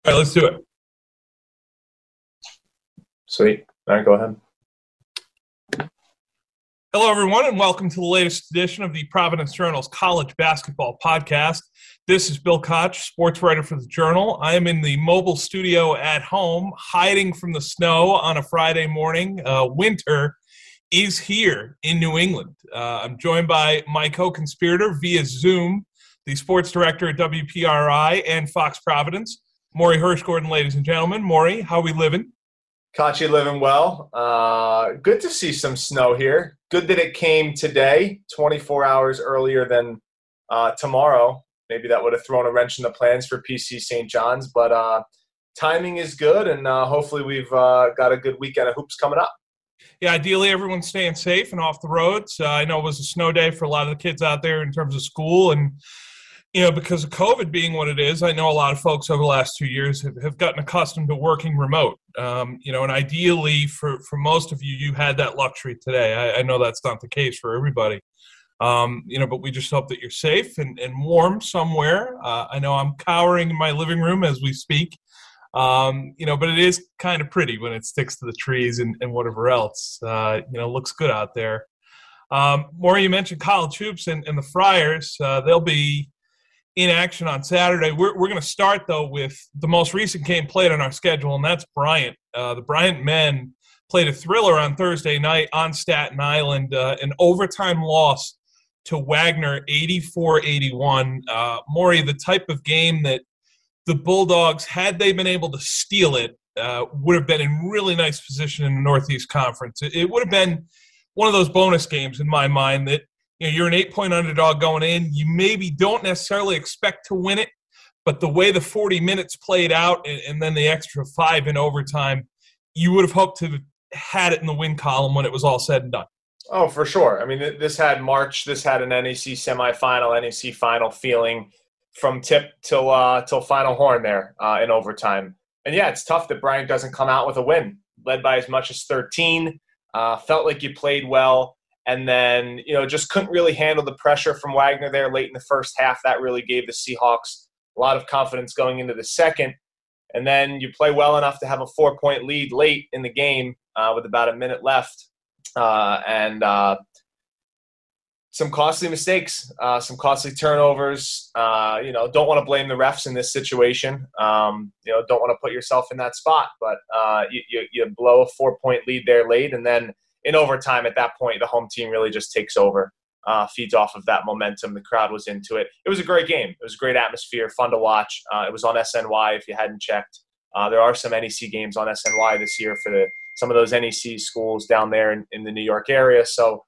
All right, let's do it. Sweet. All right, go ahead. Hello, everyone, and welcome to the latest edition of the Providence Journal's College Basketball Podcast. This is Bill Koch, sports writer for the Journal. I am in the mobile studio at home, hiding from the snow on a Friday morning. Winter is here in New England. I'm joined by my co-conspirator via Zoom, the sports director at WPRI and Fox Providence, Maury Hirschgordon, ladies and gentlemen. Maury, how we living? Koch, you living well? Good to see some snow here. Good that it came today, 24 hours earlier than tomorrow. Maybe that would have thrown a wrench in the plans for PC St. John's, but timing is good, and hopefully we've got a good weekend of hoops coming up. Yeah, ideally everyone's staying safe and off the roads. I know it was a snow day for a lot of the kids out there in terms of school, and because of COVID being what it is, I know a lot of folks over the last 2 years have gotten accustomed to working remote. And ideally for most of you, you had that luxury today. I know that's not the case for everybody. But we just hope that you're safe and warm somewhere. I know I'm cowering in my living room as we speak. But it is kind of pretty when it sticks to the trees and whatever else. Looks good out there. Maury, you mentioned college hoops and the Friars. They'll be in action on Saturday. We're going to start, though, with the most recent game played on our schedule, and that's Bryant. The Bryant men played a thriller on Thursday night on Staten Island, an overtime loss to Wagner, 84-81. Maury, the type of game that the Bulldogs, had they been able to steal it, would have been in really nice position in the Northeast Conference. It would have been one of those bonus games in my mind that you're an 8-point underdog going in. You maybe don't necessarily expect to win it, but the way the 40 minutes played out and then the extra 5 in overtime, you would have hoped to have had it in the win column when it was all said and done. Oh, for sure. I mean, this had March. This had an NEC semifinal, NEC final feeling from tip till final horn there in overtime. And, yeah, it's tough that Bryant doesn't come out with a win. Led by as much as 13. Felt like you played well. And then, just couldn't really handle the pressure from Wagner there late in the first half. That really gave the Seahawks a lot of confidence going into the second. And then you play well enough to have a 4-point lead late in the game with about a minute left. And some costly mistakes, some costly turnovers. Don't want to blame the refs in this situation. Don't want to put yourself in that spot. But you blow a 4-point lead there late, and then in overtime, at that point, the home team really just takes over, feeds off of that momentum. The crowd was into it. It was a great game. It was a great atmosphere, fun to watch. It was on SNY if you hadn't checked. There are some NEC games on SNY this year for some of those NEC schools down there in the New York area. So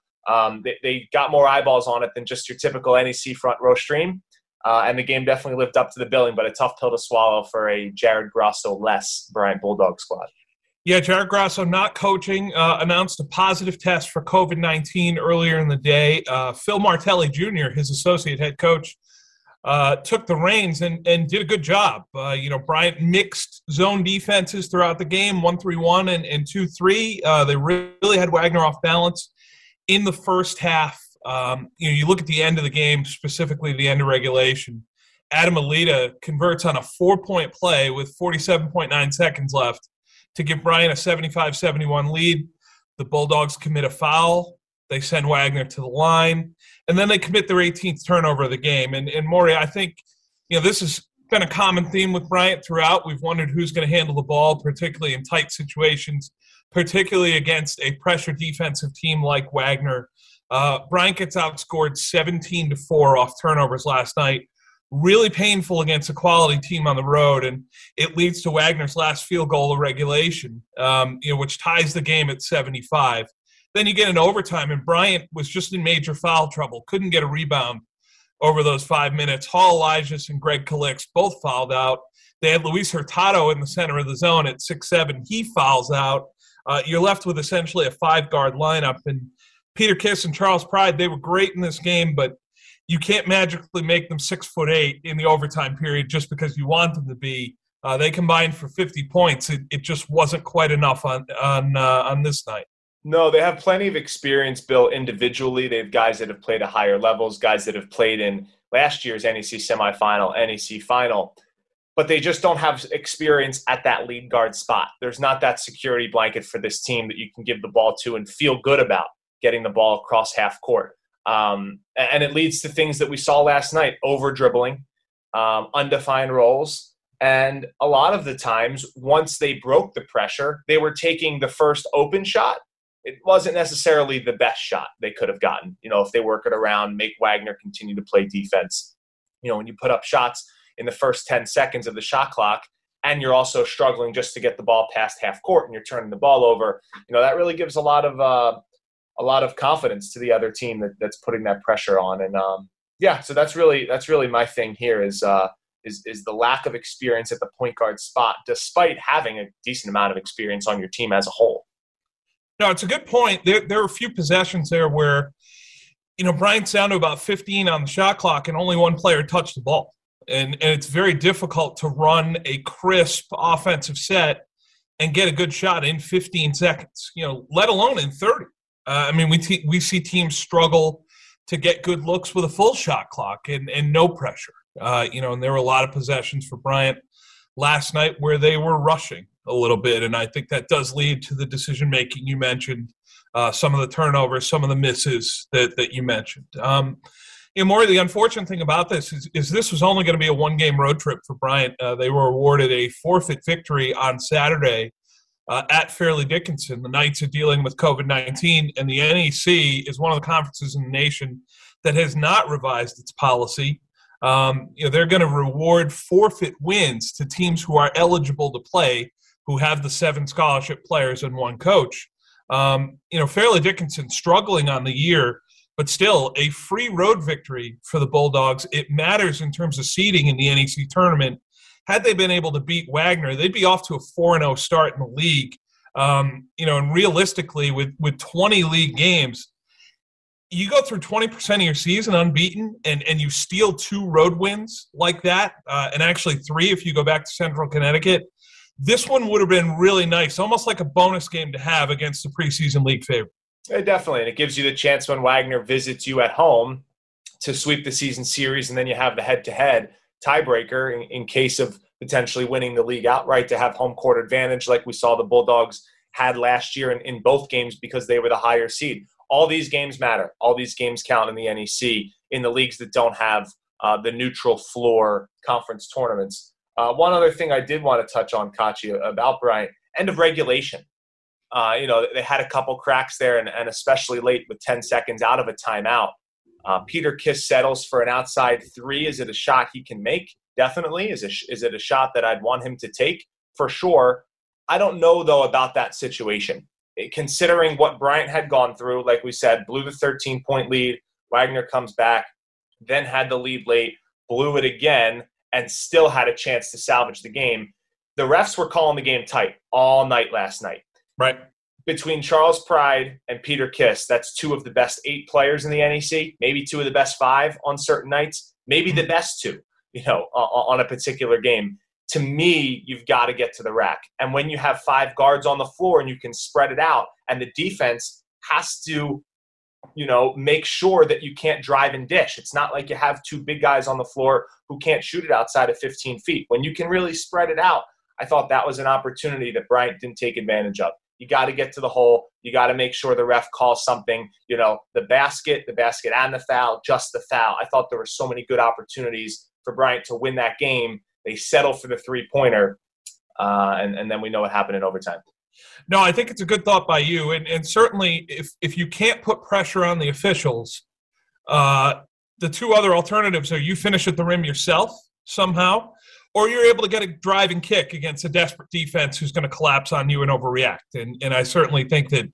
they got more eyeballs on it than just your typical NEC front row stream. And the game definitely lived up to the billing, but a tough pill to swallow for a Jared Grosso-less Bryant Bulldog squad. Yeah, Jared Grosso not coaching, announced a positive test for COVID-19 earlier in the day. Phil Martelli Jr., his associate head coach, took the reins and did a good job. Bryant mixed zone defenses throughout the game, 1-3-1 and 2-3. They really had Wagner off balance in the first half. You look at the end of the game, specifically the end of regulation. Adam Alita converts on a 4-point play with 47.9 seconds left to give Bryant a 75-71 lead. The Bulldogs commit a foul. They send Wagner to the line. And then they commit their 18th turnover of the game. And Maury, I think, this has been a common theme with Bryant throughout. We've wondered who's going to handle the ball, particularly in tight situations, particularly against a pressure defensive team like Wagner. Bryant gets outscored 17-4 off turnovers last night. Really painful against a quality team on the road, and it leads to Wagner's last field goal of regulation, which ties the game at 75. Then you get an overtime, and Bryant was just in major foul trouble, couldn't get a rebound over those 5 minutes. Hall Elijahs and Greg Kalix both fouled out. They had Luis Hurtado in the center of the zone at 6'7". He fouls out. You're left with essentially a 5-guard lineup, and Peter Kiss and Charles Pride, they were great in this game, but you can't magically make them 6'8" in the overtime period just because you want them to be. They combined for 50 points. It just wasn't quite enough on this night. No, they have plenty of experience, Bill, individually. They have guys that have played at higher levels, guys that have played in last year's NEC semifinal, NEC final. but they just don't have experience at that lead guard spot. There's not that security blanket for this team that you can give the ball to and feel good about getting the ball across half court. And it leads to things that we saw last night: over dribbling, undefined roles. And a lot of the times, once they broke the pressure, they were taking the first open shot. It wasn't necessarily the best shot they could have gotten. If they work it around, make Wagner continue to play defense. When you put up shots in the first 10 seconds of the shot clock and you're also struggling just to get the ball past half court and you're turning the ball over, that really gives a lot of confidence to the other team that's putting that pressure on. And so that's really my thing here is the lack of experience at the point guard spot, despite having a decent amount of experience on your team as a whole. No, it's a good point. There are a few possessions there where, Bryant's down to about 15 on the shot clock and only one player touched the ball. And it's very difficult to run a crisp offensive set and get a good shot in 15 seconds, let alone in 30. We see teams struggle to get good looks with a full shot clock and no pressure. And there were a lot of possessions for Bryant last night where they were rushing a little bit, and I think that does lead to the decision-making you mentioned, some of the turnovers, some of the misses that you mentioned. More the unfortunate thing about this is this was only going to be a one-game road trip for Bryant. They were awarded a forfeit victory on Saturday at Fairleigh Dickinson. The Knights are dealing with COVID-19, and the NEC is one of the conferences in the nation that has not revised its policy. They're going to reward forfeit wins to teams who are eligible to play, who have the 7 scholarship players and 1 coach. Fairleigh Dickinson struggling on the year, but still a free road victory for the Bulldogs. It matters in terms of seeding in the NEC tournament. Had they been able to beat Wagner, they'd be off to a 4-0 start in the league. And realistically, with 20 league games, you go through 20% of your season unbeaten and you steal 2 road wins like that, and actually 3 if you go back to Central Connecticut. This one would have been really nice, almost like a bonus game to have against the preseason league favorite. Definitely, and it gives you the chance when Wagner visits you at home to sweep the season series, and then you have the head-to-head tiebreaker in case of potentially winning the league outright, to have home court advantage like we saw the Bulldogs had last year in both games because they were the higher seed. All these games matter. All these games count in the NEC in the leagues that don't have the neutral floor conference tournaments. One other thing I did want to touch on, Kachi, about Bryant, end of regulation. They had a couple cracks there, and especially late with 10 seconds out of a timeout. Peter Kiss settles for an outside 3. Is it a shot he can make? Definitely. Is it a shot that I'd want him to take? For sure. I don't know, though, about that situation. Considering what Bryant had gone through, like we said, blew the 13-point lead. Wagner comes back, then had the lead late, blew it again, and still had a chance to salvage the game. The refs were calling the game tight all night last night. Right. Between Charles Pride and Peter Kiss, that's 2 of the best 8 players in the NEC, maybe 2 of the best 5 on certain nights, maybe the best 2, on a particular game. To me, you've got to get to the rack. And when you have 5 guards on the floor and you can spread it out, and the defense has to, make sure that you can't drive and dish. It's not like you have 2 big guys on the floor who can't shoot it outside of 15 feet. When you can really spread it out, I thought that was an opportunity that Bryant didn't take advantage of. You got to get to the hole. You got to make sure the ref calls something, the basket and the foul, just the foul. I thought there were so many good opportunities for Bryant to win that game. They settle for the 3-pointer, and then we know what happened in overtime. No, I think it's a good thought by you. And certainly if you can't put pressure on the officials, the 2 other alternatives are you finish at the rim yourself somehow, or you're able to get a driving kick against a desperate defense who's going to collapse on you and overreact. And I certainly think that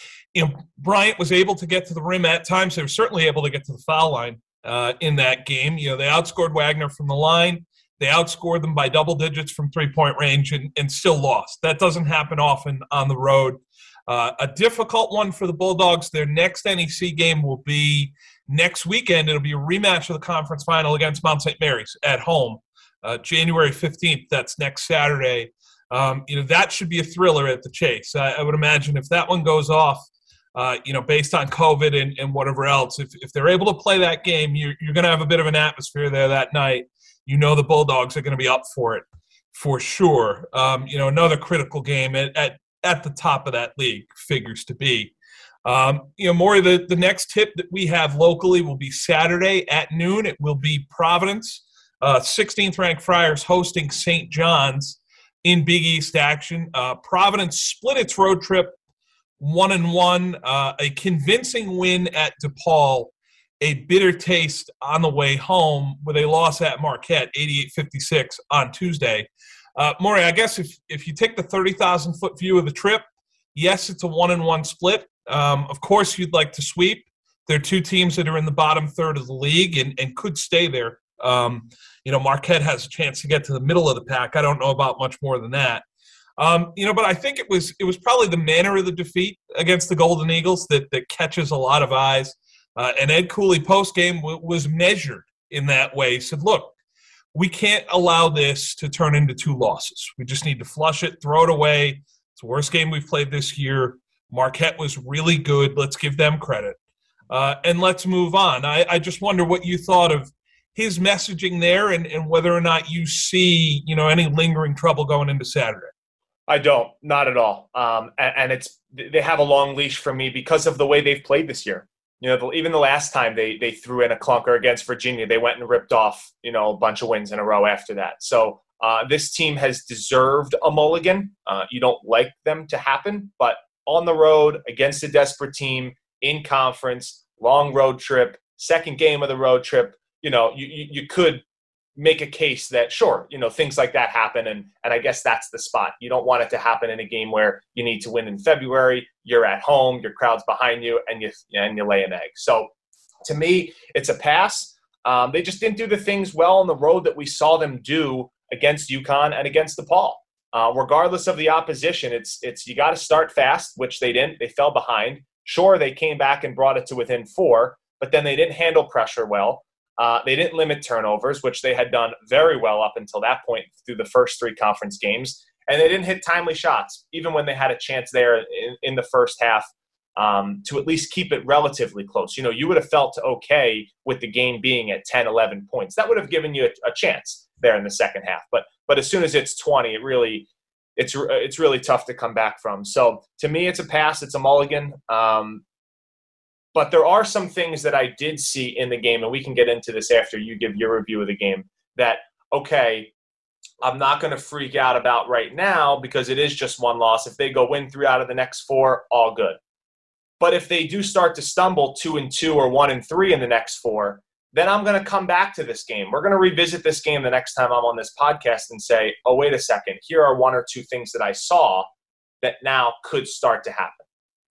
Bryant was able to get to the rim at times. They were certainly able to get to the foul line in that game. They outscored Wagner from the line. They outscored them by double digits from 3-point range and still lost. That doesn't happen often on the road. A difficult one for the Bulldogs. Their next NEC game will be next weekend. It'll be a rematch of the conference final against Mount St. Mary's at home, January 15th. That's next Saturday. That should be a thriller at the Chase. I would imagine if that one goes off, based on COVID and whatever else, if they're able to play that game, you're going to have a bit of an atmosphere there that night. you know the Bulldogs are going to be up for it for sure. Another critical game at the top of that league figures to be. Maury, the next tip that we have locally will be Saturday at noon. It will be Providence, 16th ranked Friars hosting St. John's in Big East action. Providence split its road trip 1-1, a convincing win at DePaul, a bitter taste on the way home with a loss at Marquette, 88-56 on Tuesday. Maury, I guess if you take the 30,000-foot view of the trip, yes, it's a 1-1 split. Of course, you'd like to sweep. There are two teams that are in the bottom third of the league and could stay there. Marquette has a chance to get to the middle of the pack. I don't know about much more than that. But I think it was probably the manner of the defeat against the Golden Eagles that catches a lot of eyes. And Ed Cooley postgame was measured in that way. He said, look, we can't allow this to turn into two losses. We just need to flush it, throw it away. It's the worst game we've played this year. Marquette was really good. Let's give them credit. And let's move on. I just wonder what you thought of his messaging there and whether or not you see, any lingering trouble going into Saturday. I don't, not at all. And they have a long leash from me because of the way they've played this year. Even the last time they threw in a clunker against Virginia, they went and ripped off, a bunch of wins in a row after that. So this team has deserved a mulligan. You don't like them to happen, but on the road against a desperate team in conference, long road trip, second game of the road trip, you could make a case that, sure, things like that happen. And I guess that's the spot. You don't want it to happen in a game where you need to win in February. You're at home, your crowd's behind you, and you lay an egg. So to me, it's a pass. They just didn't do the things well on the road that we saw them do against UConn and against DePaul. Regardless of the opposition, it's you got to start fast, which they didn't. They fell behind. Sure, they came back and brought it to within 4, but then they didn't handle pressure well. They didn't limit turnovers, which they had done very well up until that point through the first 3 conference games. And they didn't hit timely shots, even when they had a chance there in the first half to at least keep it relatively close. You would have felt okay with the game being at 10, 11 points. That would have given you a chance there in the second half. But as soon as it's 20, it's really tough to come back from. So to me, it's a pass. It's a mulligan. But there are some things that I did see in the game, and we can get into this after you give your review of the game, that, okay, I'm not going to freak out about right now because it is just one loss. If they go win 3 out of the next 4, all good. But if they do start to stumble 2-2 or 1-3 in the next 4, then I'm going to come back to this game. We're going to revisit this game the next time I'm on this podcast and say, oh, wait a second, here are 1 or 2 things that I saw that now could start to happen.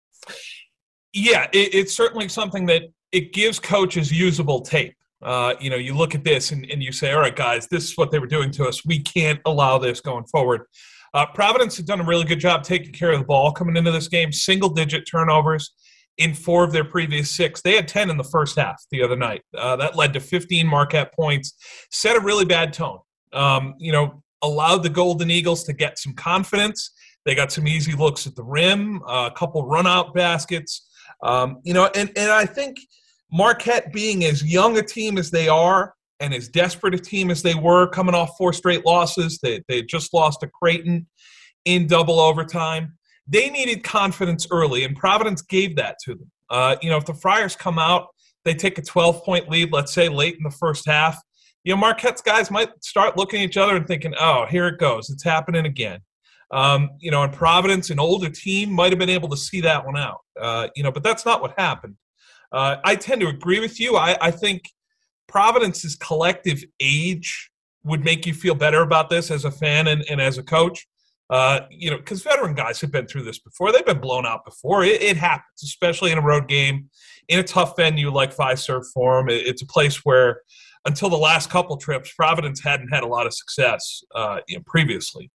Yeah, it's certainly something that it gives coaches usable tape. You look at this and you say, all right, guys, this is what they were doing to us. We can't allow this going forward. Providence had done a really good job taking care of the ball coming into this game, single-digit turnovers in 4 of their previous 6. They had 10 in the first half the other night. That led to 15 Marquette points, set a really bad tone. Allowed the Golden Eagles to get some confidence. They got some easy looks at the rim, a couple run-out baskets. And I think Marquette, being as young a team as they are and as desperate a team as they were, coming off 4 straight losses, they just lost to Creighton in double overtime. They needed confidence early, and Providence gave that to them. If the Friars come out, they take a 12-point lead, let's say, late in the first half. Marquette's guys might start looking at each other and thinking, oh, here it goes. It's happening again. And Providence, an older team, might have been able to see that one out. But that's not what happened. I tend to agree with you. I think Providence's collective age would make you feel better about this as a fan and as a coach. Because veteran guys have been through this before. They've been blown out before. It happens, especially in a road game, in a tough venue like Fiserv Forum. It's a place where, until the last couple trips, Providence hadn't had a lot of success previously.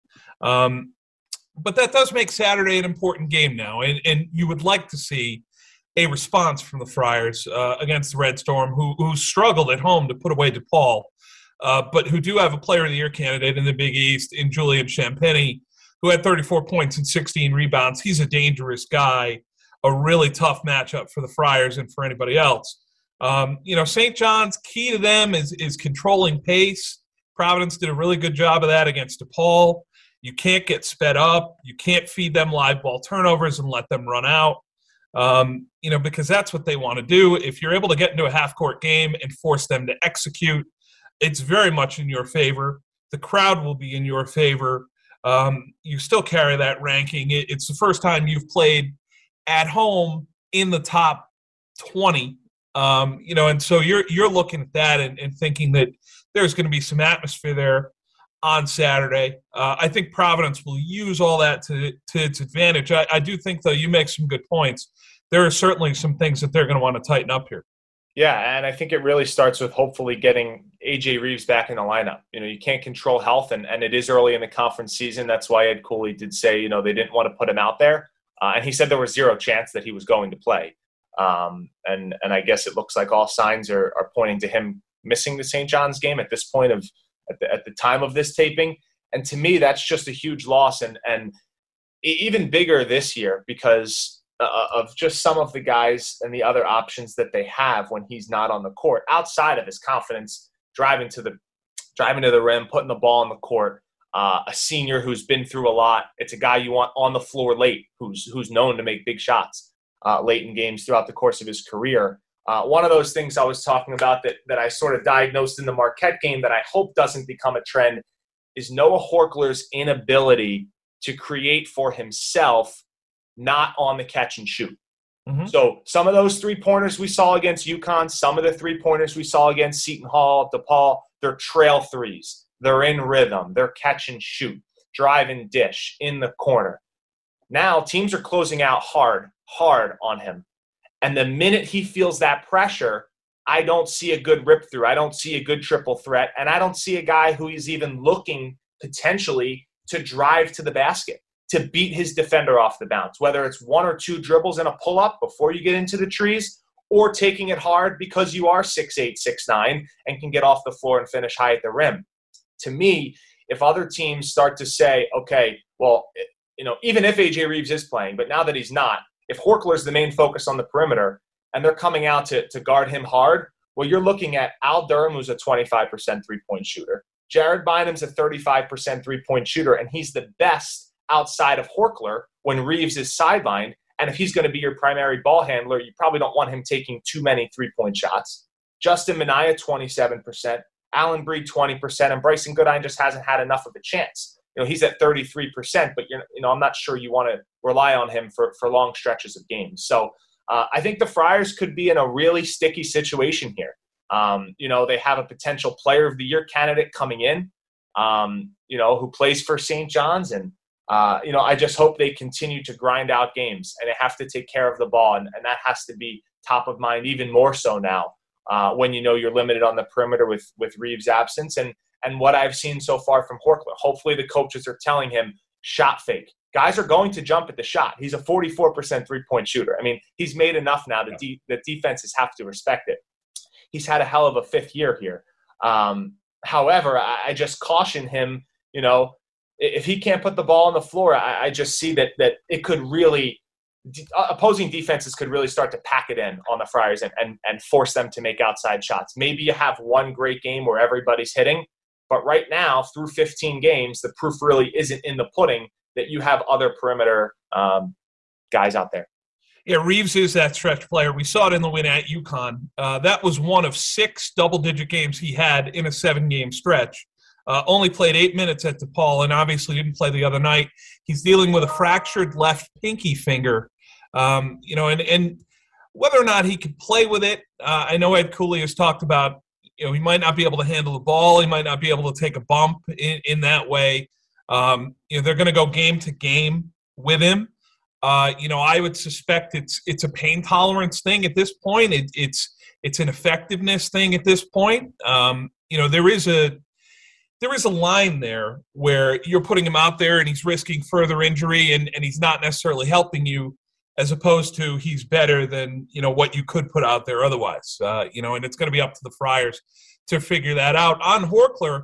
But that does make Saturday an important game now, and you would like to see a response from the Friars against the Red Storm, who struggled at home to put away DePaul, but who do have a Player of the Year candidate in the Big East in Julian Champagnie, who had 34 points and 16 rebounds. He's a dangerous guy, a really tough matchup for the Friars and for anybody else. St. John's, key to them is controlling pace Providence did a really good job of that against DePaul. You can't get sped up. You can't feed them live ball turnovers and let them run out, because that's what they want to do. If you're able to get into a half-court game and force them to execute, it's very much in your favor. The crowd will be in your favor. You still carry that ranking. It's the first time you've played at home in the top 20, and so you're looking at that and thinking that there's going to be some atmosphere there on Saturday. I think Providence will use all that to its advantage. I do think, though, you make some good points. There are certainly some things that they're going to want to tighten up here. Yeah, and I think it really starts with hopefully getting A.J. Reeves back in the lineup. You can't control health, and it is early in the conference season. That's why Ed Cooley did say, they didn't want to put him out there. And he said there was zero chance that he was going to play. And I guess it looks like all signs are pointing to him missing the St. John's game at this point at the time of this taping. And to me, that's just a huge loss and even bigger this year because of just some of the guys and the other options that they have when he's not on the court, outside of his confidence, driving to the rim, putting the ball on the court. A senior who's been through a lot. It's a guy you want on the floor late, who's known to make big shots late in games throughout the course of his career. One of those things I was talking about that I sort of diagnosed in the Marquette game that I hope doesn't become a trend is Noah Horchler's inability to create for himself, not on the catch and shoot. Mm-hmm. So some of those three-pointers we saw against UConn, some of the three-pointers we saw against Seton Hall, DePaul, they're trail threes. They're in rhythm. They're catch and shoot, drive and dish in the corner. Now teams are closing out hard on him. And the minute he feels that pressure, I don't see a good rip through. I don't see a good triple threat. And I don't see a guy who is even looking potentially to drive to the basket, to beat his defender off the bounce, whether it's one or two dribbles and a pull-up before you get into the trees, or taking it hard because you are 6'8", 6'9", and can get off the floor and finish high at the rim. To me, if other teams start to say, okay, well, even if A.J. Reeves is playing, but now that he's not, if Horchler's the main focus on the perimeter and they're coming out to guard him hard, well, you're looking at Al Durham, who's a 25% three-point shooter. Jared Bynum's a 35% three-point shooter, and he's the best outside of Horchler when Reeves is sidelined. And if he's going to be your primary ball handler, you probably don't want him taking too many three-point shots. Justin Minaya, 27%. Allen Breed, 20%. And Bryson Goodine just hasn't had enough of a chance. He's at 33%, but I'm not sure you want to rely on him for long stretches of games. So I think the Friars could be in a really sticky situation here. They have a potential Player of the Year candidate coming in, who plays for St. John's. And, I just hope they continue to grind out games, and they have to take care of the ball. And that has to be top of mind even more so now when you're limited on the perimeter with Reeves' absence. And what I've seen so far from Horchler, hopefully the coaches are telling him shot fake. Guys are going to jump at the shot. He's a 44% three-point shooter. I mean, he's made enough now that defenses have to respect it. He's had a hell of a fifth year here. However, I just caution him, if he can't put the ball on the floor, I just see that it could really – opposing defenses could really start to pack it in on the Friars and force them to make outside shots. Maybe you have one great game where everybody's hitting, but right now, through 15 games, the proof really isn't in the pudding that you have other perimeter guys out there. Yeah, Reeves is that stretch player. We saw it in the win at UConn. That was one of 6 double-digit games he had in a 7-game stretch. Only played 8 minutes at DePaul and obviously didn't play the other night. He's dealing with a fractured left pinky finger. And whether or not he could play with it, I know Ed Cooley has talked about, he might not be able to handle the ball. He might not be able to take a bump in that way. They're going to go game to game with him. I would suspect it's a pain tolerance thing at this point. It's an effectiveness thing at this point. There is a line there where you're putting him out there and he's risking further injury and he's not necessarily helping you, as opposed to he's better than, what you could put out there otherwise. And it's going to be up to the Friars to figure that out. On Horchler,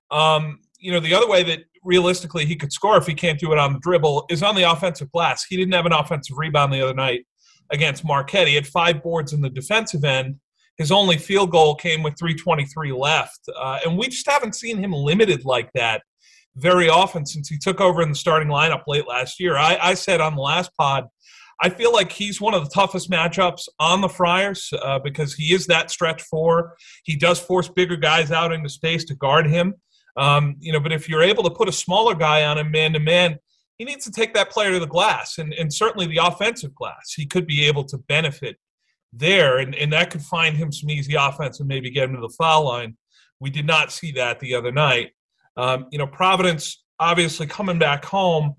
the other way that realistically he could score if he can't do it on the dribble is on the offensive glass. He didn't have an offensive rebound the other night against Marquette. He had 5 boards in the defensive end. His only field goal came with 3:23 left. And we just haven't seen him limited like that very often since he took over in the starting lineup late last year. I said on the last pod, I feel like he's one of the toughest matchups on the Friars because he is that stretch four. He does force bigger guys out into space to guard him. But if you're able to put a smaller guy on him man-to-man, he needs to take that player to the glass, and certainly the offensive glass. He could be able to benefit there, and that could find him some easy offense and maybe get him to the foul line. We did not see that the other night. Providence obviously coming back home.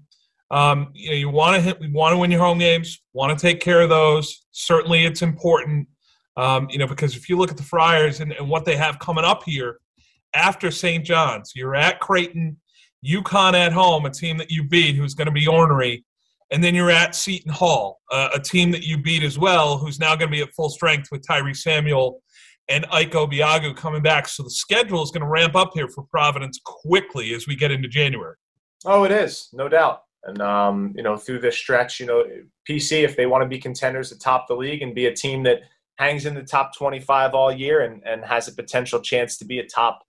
We want to win your home games, want to take care of those. Certainly it's important, because if you look at the Friars and what they have coming up here after St. John's, you're at Creighton, UConn at home, a team that you beat who's going to be ornery, and then you're at Seton Hall, a team that you beat as well, who's now going to be at full strength with Tyree Samuel and Ike Obiagu coming back. So the schedule is going to ramp up here for Providence quickly as we get into January. Oh, it is, no doubt. And, through this stretch, PC, if they want to be contenders atop the league and be a team that hangs in the top 25 all year and has a potential chance to be a top,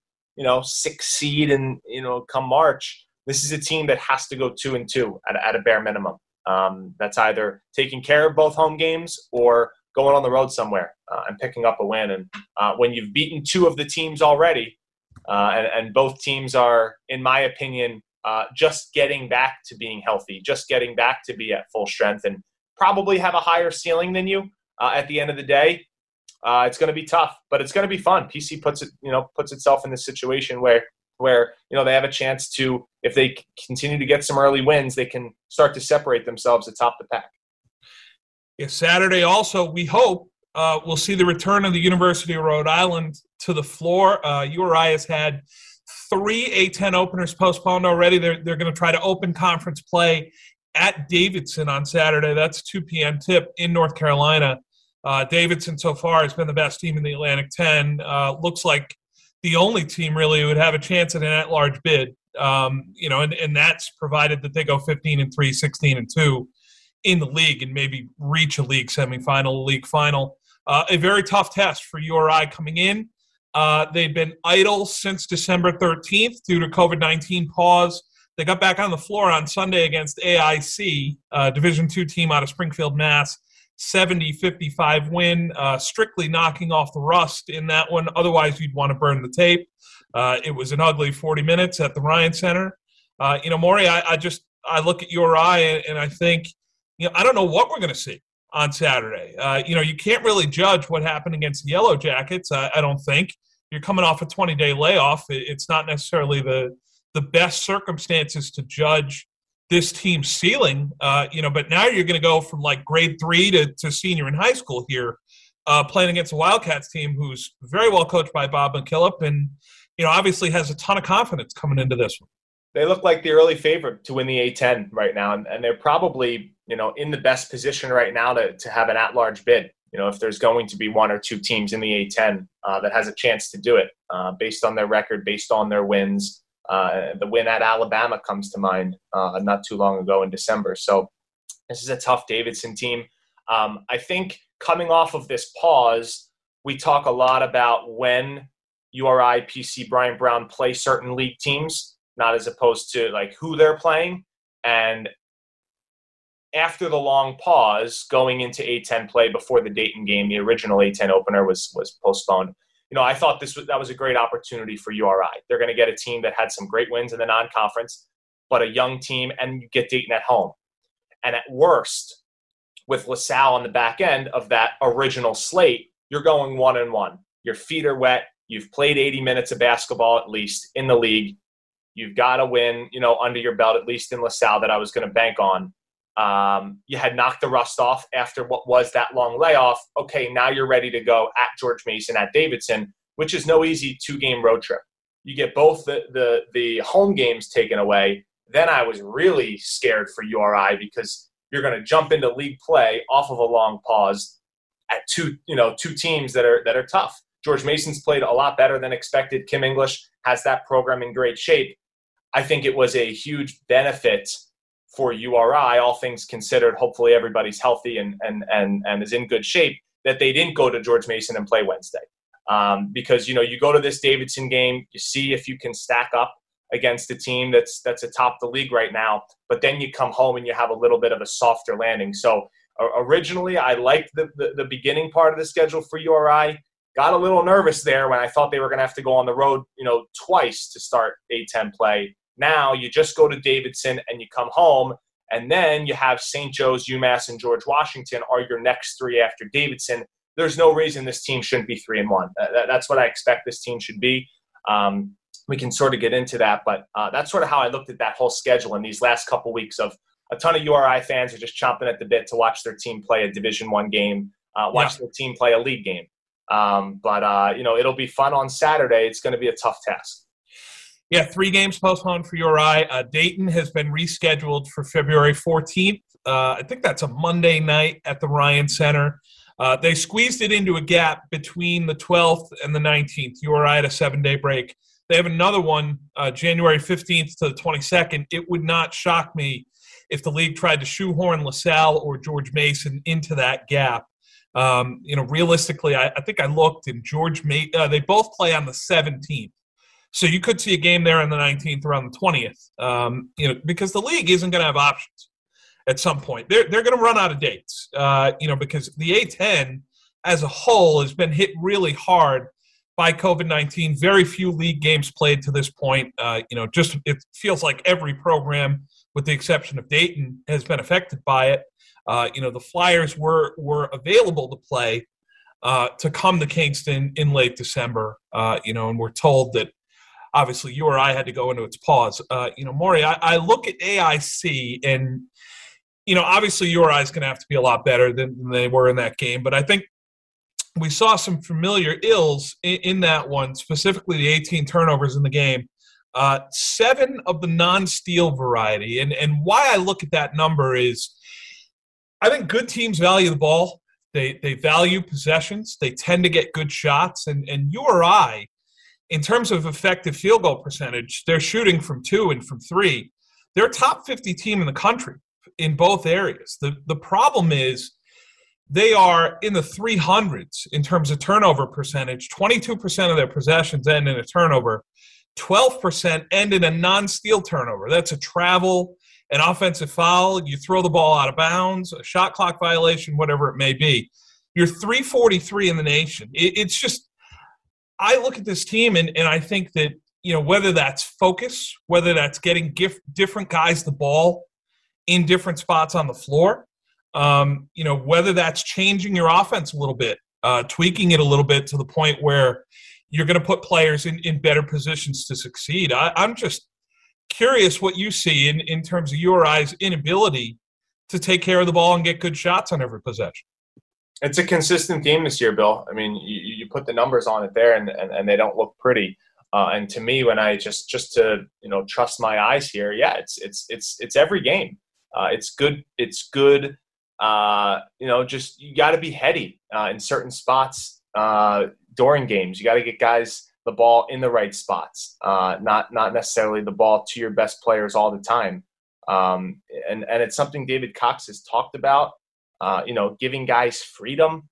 6 seed and, come March, this is a team that has to go 2-2 at a bare minimum. That's either taking care of both home games or going on the road somewhere and picking up a win. And when you've beaten 2 of the teams already, and both teams are, in my opinion, just getting back to being healthy, just getting back to be at full strength and probably have a higher ceiling than you at the end of the day, it's going to be tough, but it's going to be fun. PC puts itself in this situation where they have a chance to, if they continue to get some early wins, they can start to separate themselves atop the pack. Yeah, Saturday also, we hope we'll see the return of the University of Rhode Island to the floor. URI has had 3 A-10 openers postponed already. They're going to try to open conference play at Davidson on Saturday. That's 2 p.m. tip in North Carolina. Davidson so far has been the best team in the Atlantic 10. Looks like the only team really who would have a chance at an at-large bid. And that's provided that they go 15-3, 16-2 in the league and maybe reach a league semifinal, a league final. A very tough test for URI coming in. They've been idle since December 13th due to COVID-19 pause. They got back on the floor on Sunday against AIC, Division II team out of Springfield, Mass. 70-55 win, strictly knocking off the rust in that one. Otherwise, you'd want to burn the tape. It was an ugly 40 minutes at the Ryan Center. Maury, I look at URI and I think, I don't know what we're going to see on Saturday. You can't really judge what happened against the Yellow Jackets, I don't think. You're coming off a 20-day layoff. It's not necessarily the best circumstances to judge this team's ceiling, but now you're going to go from like grade 3 to senior in high school here, playing against a Wildcats team who's very well coached by Bob McKillop and, obviously has a ton of confidence coming into this one. They look like the early favorite to win the A-10 right now, and they're probably, in the best position right now to have an at-large bid. If there's going to be 1 or 2 teams in the A-10 that has a chance to do it based on their record, based on their wins. The win at Alabama comes to mind not too long ago in December. So this is a tough Davidson team. I think coming off of this pause, we talk a lot about when URI, PC, Brian Brown play certain league teams, not as opposed to like who they're playing. And after the long pause, going into A-10 play before the Dayton game, the original A-10 opener was postponed. I thought that was a great opportunity for URI. They're going to get a team that had some great wins in the non-conference, but a young team, and you get Dayton at home. And at worst, with LaSalle on the back end of that original slate, you're going 1-1. Your feet are wet. You've played 80 minutes of basketball at least in the league. You've got to win, under your belt, at least in LaSalle, that I was going to bank on. You had knocked the rust off after what was that long layoff. Okay, now you're ready to go at George Mason, at Davidson, which is no easy 2-game road trip. You get both the home games taken away. Then I was really scared for URI because you're going to jump into league play off of a long pause at two teams that are tough. George Mason's played a lot better than expected. Kim English has that program in great shape. I think it was a huge benefit for URI, all things considered. Hopefully everybody's healthy and is in good shape. that they didn't go to George Mason and play Wednesday. Because, you go to this Davidson game, you see if you can stack up against a team that's atop the league right now, but then you come home and you have a little bit of a softer landing. So originally I liked the beginning part of the schedule for URI. Got a little nervous there when I thought they were going to have to go on the road, twice to start A-10 play. Now you just go to Davidson and you come home, and then you have St. Joe's, UMass, and George Washington are your next three after Davidson. There's no reason this team shouldn't be 3-1. That's what I expect this team should be. We can sort of get into that, but that's sort of how I looked at that whole schedule in these last couple weeks of a ton of URI fans are just chomping at the bit to watch their team play a Division I game, watch their team play a league game. But it'll be fun on Saturday. It's going to be a tough task. Yeah, 3 games postponed for URI. Dayton has been rescheduled for February 14th. I think that's a Monday night at the Ryan Center. They squeezed it into a gap between the 12th and the 19th. URI had a 7-day break. They have another one, January 15th to the 22nd. It would not shock me if the league tried to shoehorn LaSalle or George Mason into that gap. Realistically, I think I looked, and they both play on the 17th. So you could see a game there on the 19th or on the 20th, because the league isn't going to have options at some point. They're going to run out of dates, because the A-10 as a whole has been hit really hard by COVID-19. Very few league games played to this point. It feels like every program, with the exception of Dayton, has been affected by it. The Flyers were available to play to come to Kingston in late December, and we're told that obviously URI had to go into its pause. Maury, I look at AIC, and obviously URI is going to have to be a lot better than they were in that game, but I think we saw some familiar ills in that one, specifically the 18 turnovers in the game. 7 of the non-steal variety. And why I look at that number is I think good teams value the ball. They value possessions. They tend to get good shots. And URI, in terms of effective field goal percentage, they're shooting from 2 and from 3. They're a top 50 team in the country in both areas. The problem is they are in the 300s in terms of turnover percentage. 22% of their possessions end in a turnover. 12% end in a non-steal turnover. That's a travel, an offensive foul, you throw the ball out of bounds, a shot clock violation, whatever it may be. You're 343 in the nation. It's just, I look at this team and I think that, whether that's focus, whether that's getting different guys the ball in different spots on the floor, whether that's changing your offense a little bit, tweaking it a little bit to the point where you're going to put players in better positions to succeed. I'm just curious what you see in terms of URI's inability to take care of the ball and get good shots on every possession. It's a consistent theme this year, Bill. I mean, you put the numbers on it there, and they don't look pretty. And to me, when I just to trust my eyes here, yeah, it's every game. It's good. It's good. Just you got to be heady in certain spots during games. You got to get guys the ball in the right spots, not necessarily the ball to your best players all the time. And it's something David Cox has talked about. Giving guys freedom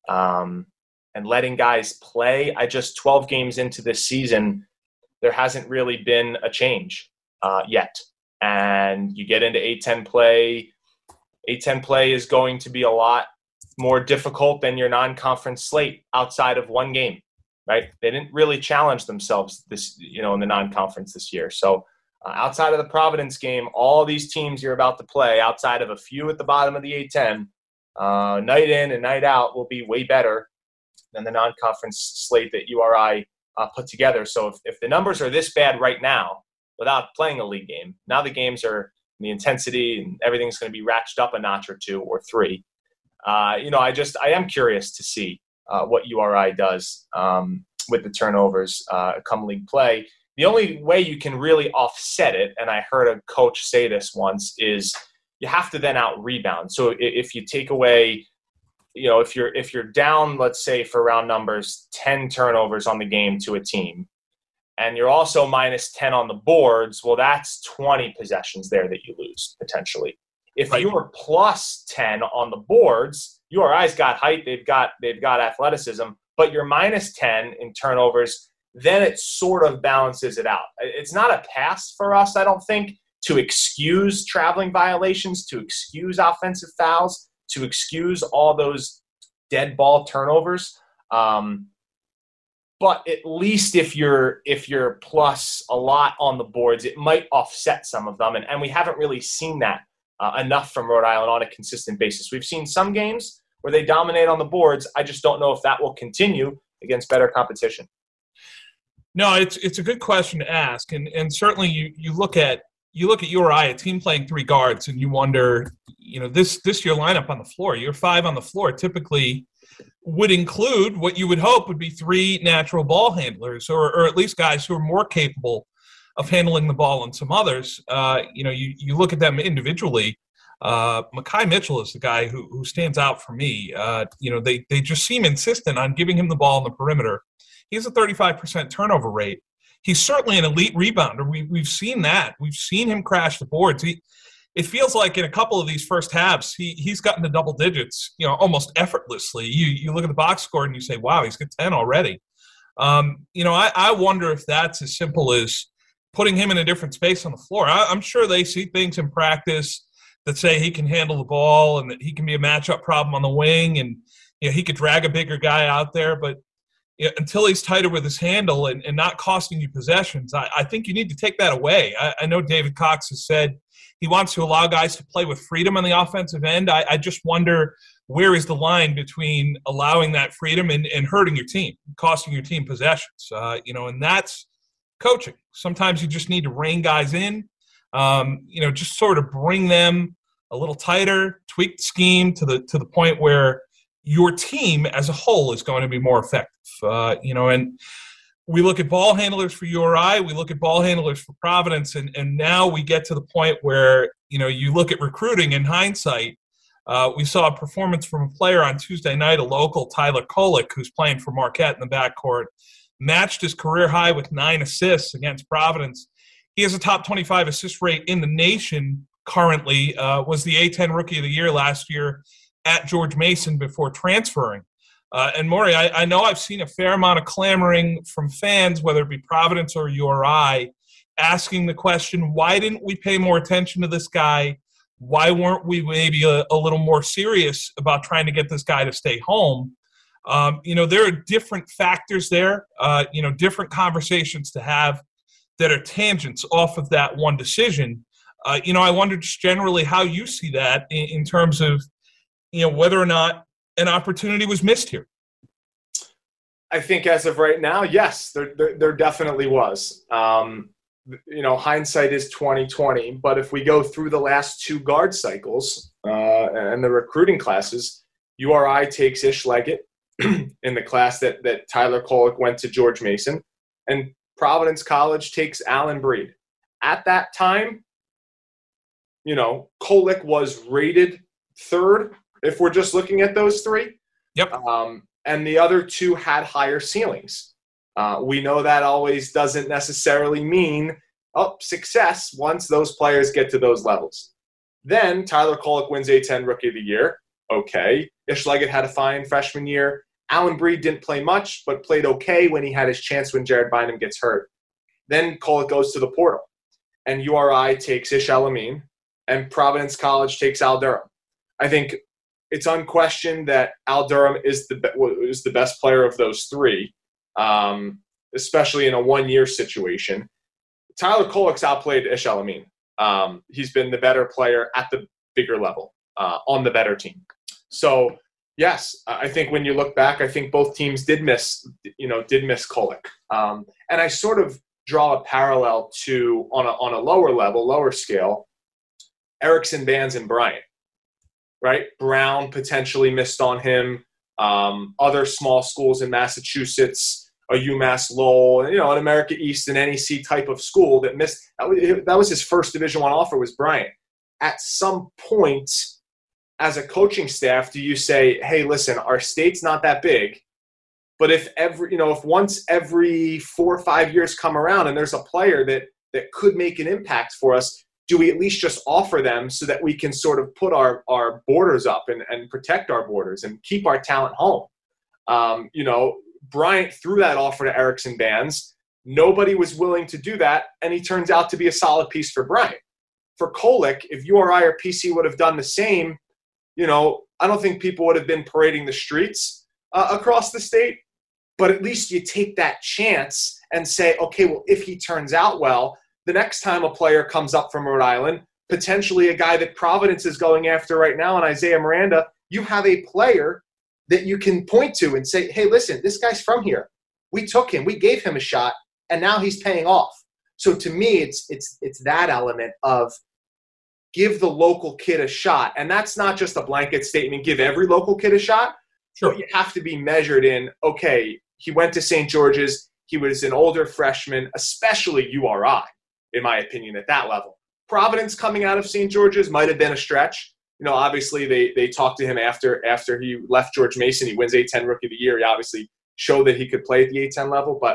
and letting guys play. 12 games into this season, there hasn't really been a change yet. And you get into A-10 play. A-10 play is going to be a lot more difficult than your non-conference slate outside of one game, right? They didn't really challenge themselves in the non-conference this year. So outside of the Providence game, all these teams you're about to play, outside of a few at the bottom of the A-10, night in and night out will be way better than the non-conference slate that URI put together. So if the numbers are this bad right now without playing a league game, now the games are the intensity and everything's going to be ratcheted up a notch or 2 or 3. I am curious to see what URI does with the turnovers come league play. The only way you can really offset it, and I heard a coach say this once, is you have to then out rebound. So if you take away, if you're down, let's say for round numbers, 10 turnovers on the game to a team, and you're also minus 10 on the boards, well, that's 20 possessions there that you lose potentially. If you're plus 10 on the boards, URI's got height, they've got athleticism, but you're minus 10 in turnovers, then it sort of balances it out. It's not a pass for us, I don't think, to excuse traveling violations, to excuse offensive fouls, to excuse all those dead ball turnovers. But at least if you're plus a lot on the boards, it might offset some of them. And we haven't really seen that enough from Rhode Island on a consistent basis. We've seen some games where they dominate on the boards. I just don't know if that will continue against better competition. No, it's a good question to ask. And certainly you look at URI, a team playing 3 guards, and you wonder, this your lineup on the floor, your 5 on the floor typically would include what you would hope would be 3 natural ball handlers, or at least guys who are more capable of handling the ball than some others. You look at them individually. Mekhi Mitchell is the guy who stands out for me. They just seem insistent on giving him the ball on the perimeter. He has a 35% turnover rate. He's certainly an elite rebounder. We've seen that. We've seen him crash the boards. It feels like in a couple of these first halves, he's gotten to double digits, almost effortlessly. You look at the box score and you say, wow, he's got 10 already. I wonder if that's as simple as putting him in a different space on the floor. I'm sure they see things in practice that say he can handle the ball and that he can be a matchup problem on the wing, and he could drag a bigger guy out there. But until he's tighter with his handle and not costing you possessions, I think you need to take that away. I know David Cox has said he wants to allow guys to play with freedom on the offensive end. I just wonder, where is the line between allowing that freedom and hurting your team, costing your team possessions? And that's coaching. Sometimes you just need to rein guys in, just sort of bring them a little tighter, tweak the scheme to the point where your team as a whole is going to be more effective. And we look at ball handlers for URI, we look at ball handlers for Providence, and now we get to the point where, you look at recruiting in hindsight. We saw a performance from a player on Tuesday night, a local, Tyler Kolek, who's playing for Marquette in the backcourt, matched his career high with 9 assists against Providence. He has a top 25 assist rate in the nation currently, was the A-10 Rookie of the Year last year at George Mason before transferring. And Maury, I know I've seen a fair amount of clamoring from fans, whether it be Providence or URI, asking the question, why didn't we pay more attention to this guy? Why weren't we maybe a little more serious about trying to get this guy to stay home? There are different factors there, different conversations to have that are tangents off of that one decision. I wonder just generally how you see that in terms of, whether or not an opportunity was missed here. I think as of right now, yes, there definitely was. Hindsight is 20/20, but if we go through the last 2 guard cycles and the recruiting classes, URI takes Ish Leggett in the class that Tyler Kolek went to George Mason, and Providence College takes Alan Breed. At that time, Kolek was rated 3rd, if we're just looking at those 3. Yep. And the other 2 had higher ceilings. We know that always doesn't necessarily mean success once those players get to those levels. Then Tyler Kolek wins A-10 Rookie of the Year. Okay. Ish Leggett had a fine freshman year. Alan Breed didn't play much, but played okay when he had his chance when Jared Bynum gets hurt. Then Kolek goes to the portal, and URI takes Ish Elamine, and Providence College takes Al Durham. I think it's unquestioned that Al Durham is the best player of those 3, especially in a 1-year situation. Tyler Kolek's outplayed Ish Elamine. He's been the better player at the bigger level, on the better team. So, yes, I think when you look back, I think both teams did miss Kolek. And I sort of draw a parallel to, on a lower level, lower scale, Erickson, Bands, and Bryant. Right? Brown potentially missed on him. Other small schools in Massachusetts, a UMass Lowell, an America East and NEC type of school that missed. That was his first Division I offer, was Bryant. At some point, as a coaching staff, do you say, hey, listen, our state's not that big, but if once every 4 or 5 years come around and there's a player that could make an impact for us, do we at least just offer them so that we can sort of put our borders up and protect our borders and keep our talent home? Bryant threw that offer to Erickson Bands. Nobody was willing to do that, and he turns out to be a solid piece for Bryant. For Kolek, if URI or PC would have done the same, I don't think people would have been parading the streets across the state, but at least you take that chance and say, okay, well, if he turns out well, the next time a player comes up from Rhode Island, potentially a guy that Providence is going after right now, and Isaiah Miranda, you have a player that you can point to and say, hey, listen, this guy's from here. We took him, we gave him a shot, and now he's paying off. So to me, it's that element of give the local kid a shot. And that's not just a blanket statement, give every local kid a shot. Sure. But you have to be measured in, okay, he went to St. George's, he was an older freshman, especially URI, in my opinion, at that level. Providence coming out of St. George's might have been a stretch. Obviously they talked to him after he left George Mason. He wins A-10 Rookie of the Year. He obviously showed that he could play at the A-10 level. But,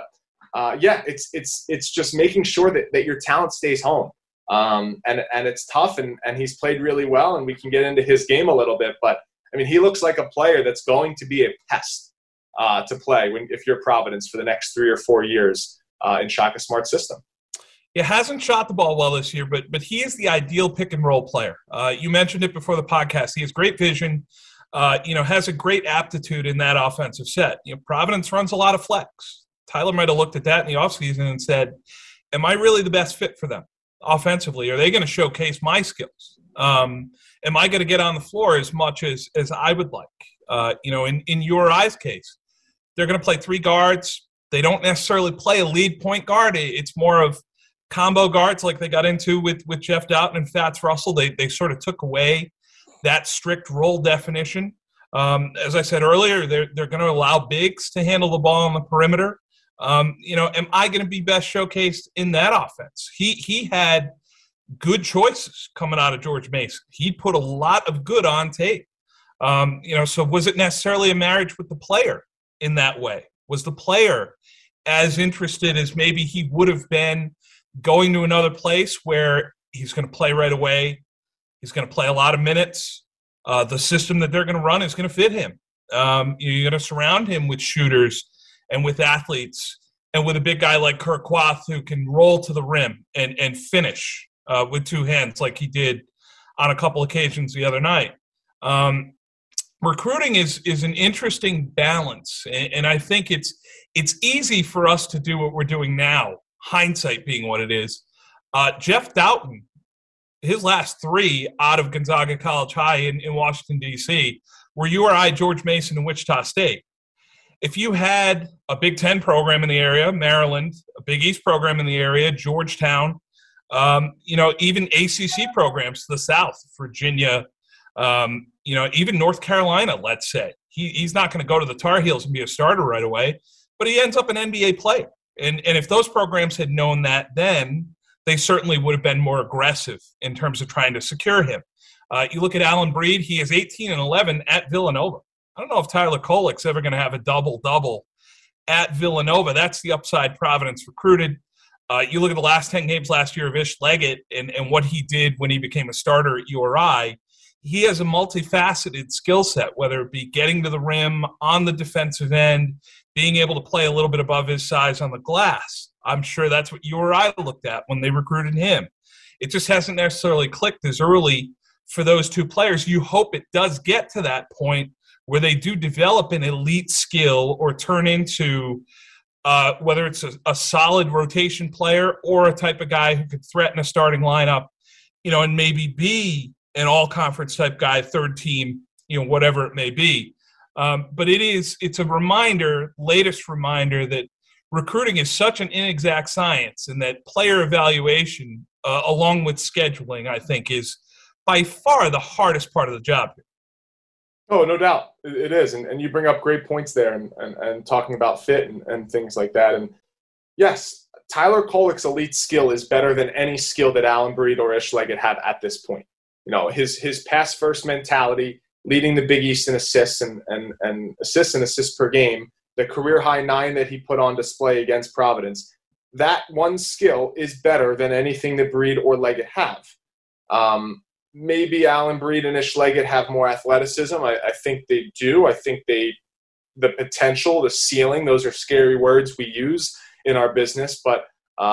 it's just making sure that your talent stays home. And it's tough, and he's played really well, and we can get into his game a little bit. But, he looks like a player that's going to be a pest to play if you're Providence for the next 3 or 4 years in Shaka Smart's system. He hasn't shot the ball well this year, but he is the ideal pick-and-roll player. You mentioned it before the podcast. He has great vision, has a great aptitude in that offensive set. Providence runs a lot of flex. Tyler might have looked at that in the offseason and said, am I really the best fit for them offensively? Are they going to showcase my skills? Am I going to get on the floor as much as I would like? In URI's case, they're going to play 3 guards. They don't necessarily play a lead point guard. It's more of combo guards like they got into with Jeff Doughton and Fats Russell. They sort of took away that strict role definition. As I said earlier, they're going to allow bigs to handle the ball on the perimeter. Am I going to be best showcased in that offense? He had good choices coming out of George Mason. He put a lot of good on tape. So was it necessarily a marriage with the player in that way? Was the player as interested as maybe he would have been going to another place where he's going to play right away? He's going to play a lot of minutes. The system that they're going to run is going to fit him. You're going to surround him with shooters and with athletes and with a big guy like Kirk Quath who can roll to the rim and finish with 2 hands like he did on a couple occasions the other night. Recruiting is an interesting balance, and I think it's easy for us to do what we're doing now, hindsight being what it is. Jeff Doughton, his last 3 out of Gonzaga College High in Washington, D.C., were URI, George Mason, and Wichita State. If you had a Big Ten program in the area, Maryland, a Big East program in the area, Georgetown, even ACC programs to the south, Virginia, even North Carolina, let's say. He's not going to go to the Tar Heels and be a starter right away, but he ends up an NBA player. And if those programs had known that then, they certainly would have been more aggressive in terms of trying to secure him. You look at Allen Breed, he is 18-11 at Villanova. I don't know if Tyler Kolek's ever going to have a double-double at Villanova. That's the upside Providence recruited. You look at the last 10 games last year of Ish Leggett and what he did when he became a starter at URI. He has a multifaceted skill set, whether it be getting to the rim, on the defensive end, being able to play a little bit above his size on the glass. I'm sure that's what URI looked at when they recruited him. It just hasn't necessarily clicked as early for those 2 players. You hope it does get to that point where they do develop an elite skill or turn into whether it's a solid rotation player or a type of guy who could threaten a starting lineup, and maybe be an all-conference type guy, 3rd team, whatever it may be. But it's a latest reminder that recruiting is such an inexact science, and that player evaluation, along with scheduling, I think, is by far the hardest part of the job here. Oh, no doubt. It is. And you bring up great points there and talking about fit and things like that. And yes, Tyler Kolek's elite skill is better than any skill that Allen Breed or Ish Leggett have at this point. His pass first mentality, leading the Big East in assists and assists per game, the career high 9 that he put on display against Providence, that one skill is better than anything that Breed or Leggett have. Maybe Allen Breed and Ish Leggett have more athleticism. I think they do. I think the potential, the ceiling, those are scary words we use in our business, but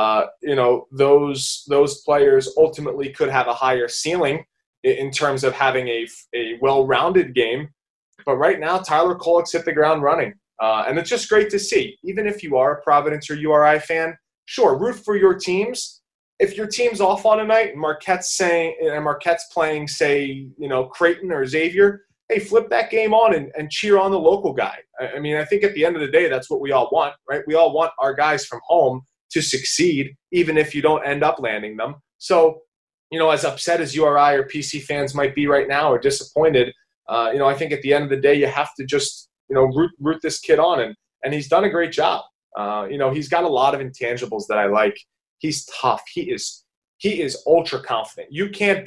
those players ultimately could have a higher ceiling in terms of having a well-rounded game. But right now, Tyler Kolek's hit the ground running. And it's just great to see. Even if you are a Providence or URI fan, sure, root for your teams. If your team's off on a night and Marquette's playing, say, Creighton or Xavier, hey, flip that game on and cheer on the local guy. I mean, I think at the end of the day, that's what we all want, right? We all want our guys from home to succeed, even if you don't end up landing them. So, as upset as URI or PC fans might be right now or disappointed, I think at the end of the day, you have to just, root this kid on. And he's done a great job. He's got a lot of intangibles that I like. He's tough. He is ultra confident. You can't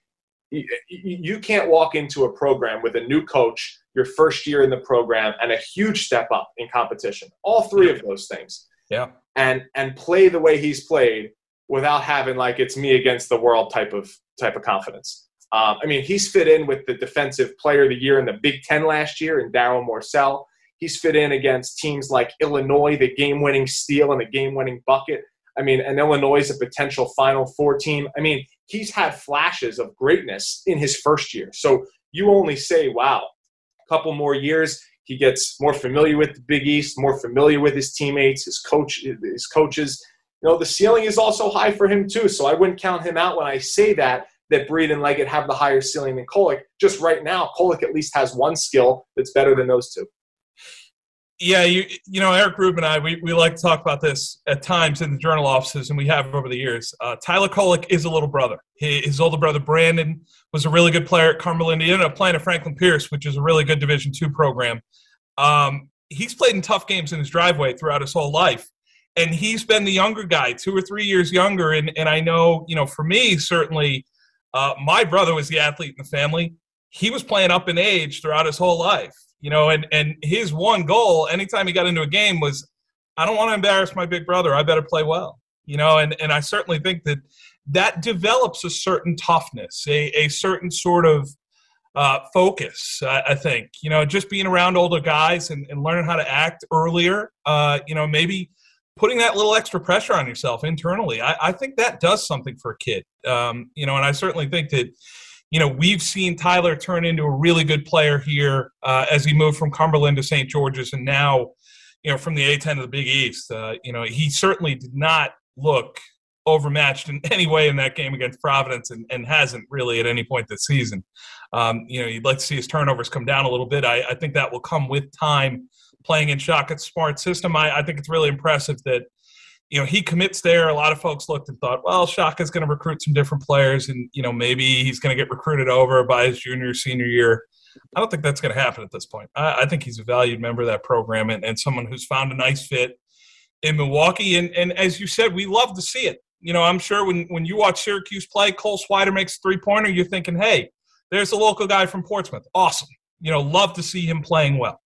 walk into a program with a new coach your first year in the program and a huge step up in competition. All three of those things. Yeah. And play the way he's played without having like it's me against the world type of confidence. He's fit in with the Defensive Player of the Year in the Big Ten last year in Darryl Morsell. He's fit in against teams like Illinois, the game-winning steal and the game-winning bucket. And Illinois is a potential Final Four team. He's had flashes of greatness in his first year. So you only say, wow, a couple more years, he gets more familiar with the Big East, more familiar with his teammates, his coaches. The ceiling is also high for him too. So I wouldn't count him out when I say that Breed and Leggett have the higher ceiling than Kolek. Just right now, Kolek at least has one skill that's better than those two. Yeah, Eric Rubin and I, we like to talk about this at times in the journal offices, and we have over the years. Tyler Kolek is a little brother. His older brother, Brandon, was a really good player at Cumberland. He ended up playing at Franklin Pierce, which is a really good Division II program. He's played in tough games in his driveway throughout his whole life, and he's been the younger guy, 2 or 3 years younger. And I know, for me, certainly, my brother was the athlete in the family. He was playing up in age throughout his whole life. And his one goal anytime he got into a game was, I don't want to embarrass my big brother. I better play well, and I certainly think that develops a certain toughness, a certain sort of focus, I think, just being around older guys and learning how to act earlier, maybe putting that little extra pressure on yourself internally. I think that does something for a kid, and I certainly think that, we've seen Tyler turn into a really good player here as he moved from Cumberland to St. George's and now, from the A-10 to the Big East. He certainly did not look overmatched in any way in that game against Providence and hasn't really at any point this season. You'd like to see his turnovers come down a little bit. I think that will come with time playing in Shaka's smart system. I think it's really impressive that, he commits there. A lot of folks looked and thought, well, Shaka's going to recruit some different players and, maybe he's going to get recruited over by his junior, senior year. I don't think that's going to happen at this point. I think he's a valued member of that program and someone who's found a nice fit in Milwaukee. And as you said, we love to see it. I'm sure when you watch Syracuse play, Cole Swider makes a three-pointer, you're thinking, hey, there's a local guy from Portsmouth. Awesome. Love to see him playing well.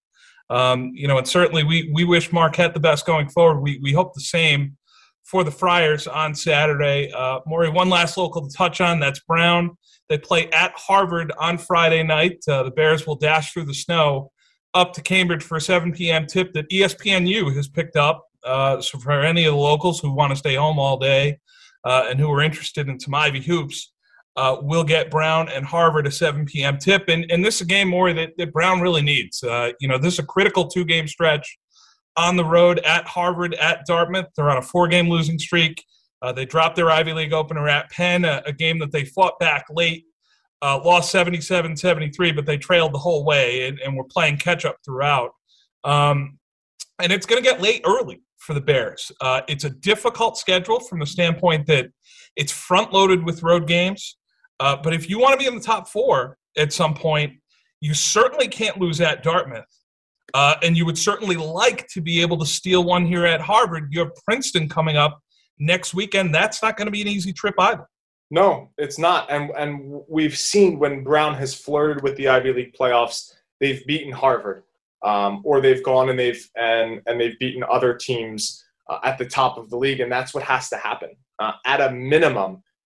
And certainly we wish Marquette the best going forward. We hope the same for the Friars on Saturday. Maury, one last local to touch on, that's Brown. They play at Harvard on Friday night. The Bears will dash through the snow up to Cambridge for a 7 p.m. tip that ESPNU has picked up. So for any of the locals who want to stay home all day and who are interested in some Ivy hoops, we'll get Brown and Harvard a 7 p.m. tip. And this is a game more that Brown really needs. This is a critical 2-game stretch on the road at Harvard, at Dartmouth. They're on a 4-game losing streak. They dropped their Ivy League opener at Penn, a game that they fought back late, lost 77-73, but they trailed the whole way and were playing catch-up throughout. And it's going to get late early for the Bears. It's a difficult schedule from the standpoint that it's front-loaded with road games. But if you want to be in the top 4 at some point, you certainly can't lose at Dartmouth. And you would certainly like to be able to steal one here at Harvard. You have Princeton coming up next weekend. That's not going to be an easy trip either. No, it's not. And we've seen when Brown has flirted with the Ivy League playoffs, they've beaten Harvard, or they've gone and they've beaten other teams at the top of the league, and that's what has to happen. At a minimum,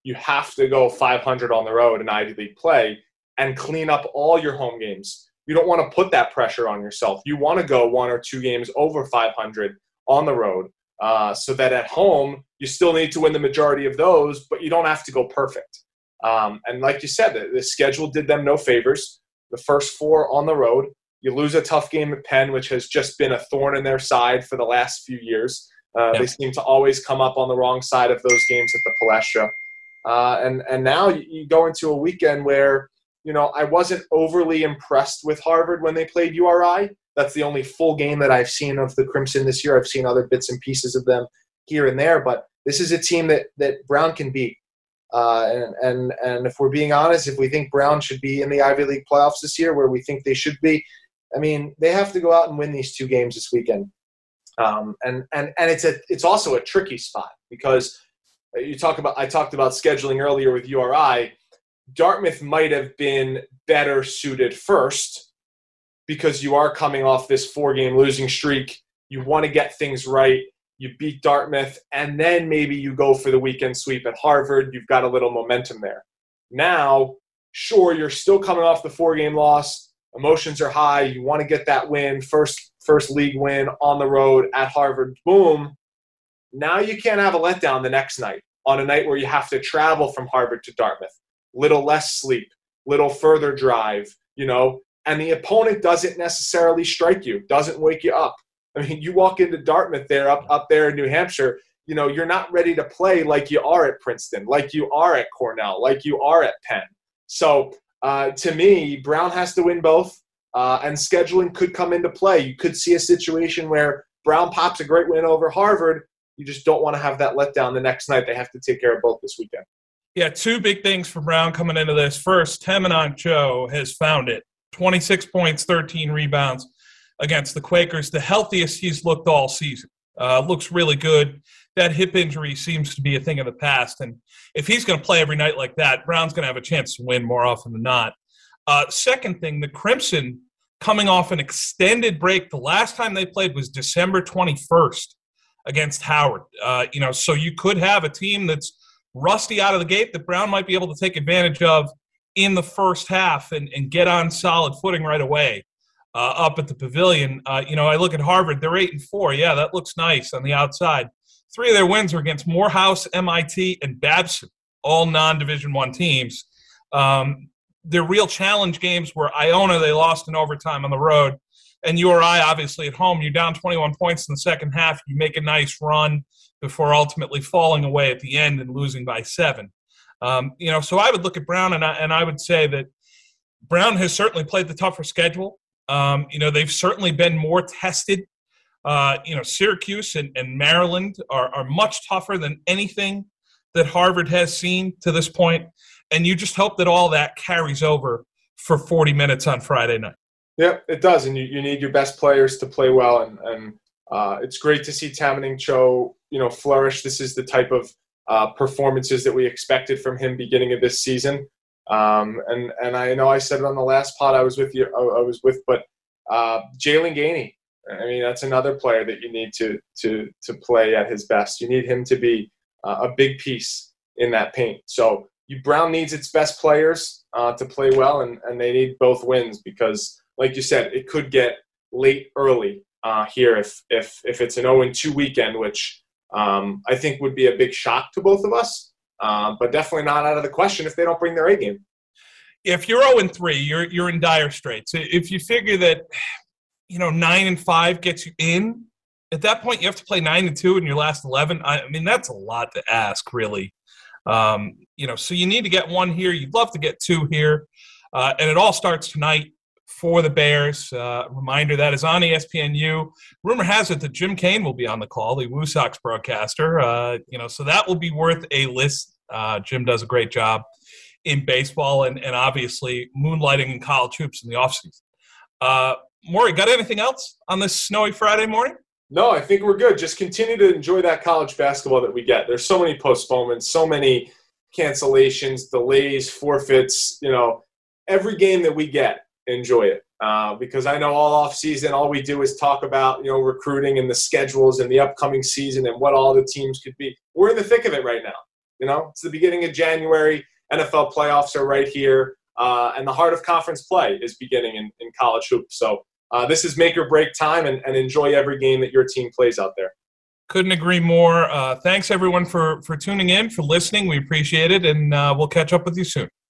you have to go 500 on the road in Ivy League play and clean up all your home games. You don't want to put that pressure on yourself. You want to go 1 or 2 games over 500 on the road, so that at home you still need to win the majority of those, but you don't have to go perfect. And like you said, the schedule did them no favors. The first 4 on the road. You lose a tough game at Penn, which has just been a thorn in their side for the last few years. They seem to always come up on the wrong side of those games at the Palestra. And now you go into a weekend where, I wasn't overly impressed with Harvard when they played URI. That's the only full game that I've seen of the Crimson this year. I've seen other bits and pieces of them here and there, but this is a team that Brown can beat. And if we're being honest, if we think Brown should be in the Ivy League playoffs this year, where we think they should be, they have to go out and win these 2 games this weekend. And it's also a tricky spot because I talked about scheduling earlier with URI. Dartmouth might have been better suited first because you are coming off this 4-game losing streak. You want to get things right. You beat Dartmouth, and then maybe you go for the weekend sweep at Harvard. You've got a little momentum there. Now, sure, you're still coming off the 4-game loss. Emotions are high. You want to get that win, first league win on the road at Harvard. Boom. Now you can't have a letdown the next night, on a night where you have to travel from Harvard to Dartmouth. Little less sleep, little further drive, and the opponent doesn't necessarily strike you, doesn't wake you up. You walk into Dartmouth there, up there in New Hampshire, you're not ready to play like you are at Princeton, like you are at Cornell, like you are at Penn. So to me, Brown has to win both, and scheduling could come into play. You could see a situation where Brown pops a great win over Harvard. You just don't want to have that letdown the next night. They have to take care of both this weekend. Yeah, 2 big things for Brown coming into this. First, Temenon Cho has found it. 26 points, 13 rebounds against the Quakers, the healthiest he's looked all season. Looks really good. That hip injury seems to be a thing of the past, and if he's going to play every night like that, Brown's going to have a chance to win more often than not. Second thing, the Crimson coming off an extended break. The last time they played was December 21st against Howard. So you could have a team that's rusty out of the gate that Brown might be able to take advantage of in the first half and get on solid footing right away up at the Pavilion. I look at Harvard, they're 8-4. Yeah, that looks nice on the outside. 3 of their wins were against Morehouse, MIT, and Babson, all non-Division I teams. Their real challenge games were Iona, they lost in overtime on the road, and URI, obviously, at home. You're down 21 points in the second half. You make a nice run before ultimately falling away at the end and losing by 7. So I would look at Brown, and I would say that Brown has certainly played the tougher schedule. They've certainly been more tested. Syracuse and Maryland are much tougher than anything that Harvard has seen to this point. And you just hope that all that carries over for 40 minutes on Friday night. Yeah, it does. And you need your best players to play well. And it's great to see Temenon Cho, flourish. This is the type of performances that we expected from him beginning of this season. And I know I said it on the last pod I was with, but Jalen Gainey, that's another player that you need to play at his best. You need him to be a big piece in that paint. So Brown needs its best players to play well, and they need both wins because, like you said, it could get late early here if it's an 0-2 weekend, which I think would be a big shock to both of us, but definitely not out of the question if they don't bring their A game. If you're 0-3, you're in dire straits. If you figure that 9-5 gets you in, at that point you have to play 9-2 in your last 11. That's a lot to ask, really. So you need to get 1 here. You'd love to get 2 here, and it all starts tonight for the Bears. Reminder, that is on ESPNU. Rumor has it that Jim Kane will be on the call, the Woo Sox broadcaster. So that will be worth a list. Jim does a great job in baseball and obviously moonlighting in college hoops in the offseason. Maury, got anything else on this snowy Friday morning? No, I think we're good. Just continue to enjoy that college basketball that we get. There's so many postponements, so many cancellations, delays, forfeits. Every game that we get, enjoy it. Because I know all off season, all we do is talk about, recruiting and the schedules and the upcoming season and what all the teams could be. We're in the thick of it right now. It's the beginning of January. NFL playoffs are right here. And the heart of conference play is beginning in college hoops. So this is make or break time, and enjoy every game that your team plays out there. Couldn't agree more. Thanks, everyone, for tuning in, for listening. We appreciate it, and we'll catch up with you soon.